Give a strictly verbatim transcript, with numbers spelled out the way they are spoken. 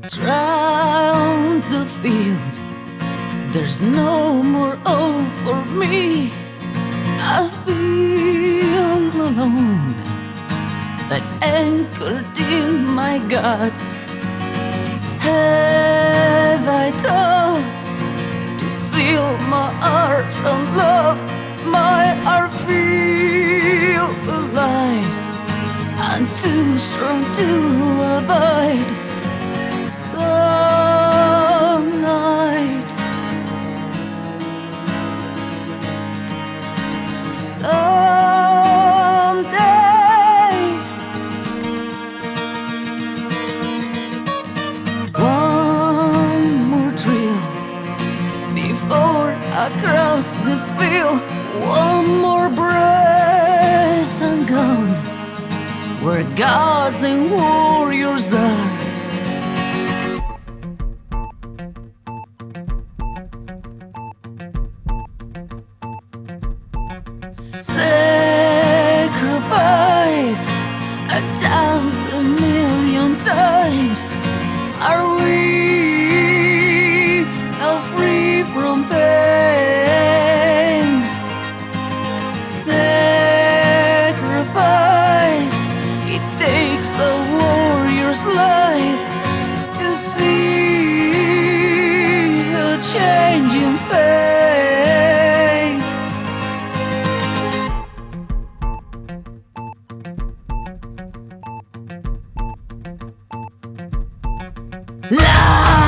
Round the field, there's no more hope for me. I've been alone, but anchored in my guts. Have I thought to seal my heart from love? My heart feel the lies. I'm too strong to abide. Some night, someday, one more thrill before I cross this field. One more breath and gone, where gods and warriors are. Sacrifice a thousand million times. Are we now free from pain? Sacrifice, it takes a warrior's life to see a change in fate. Love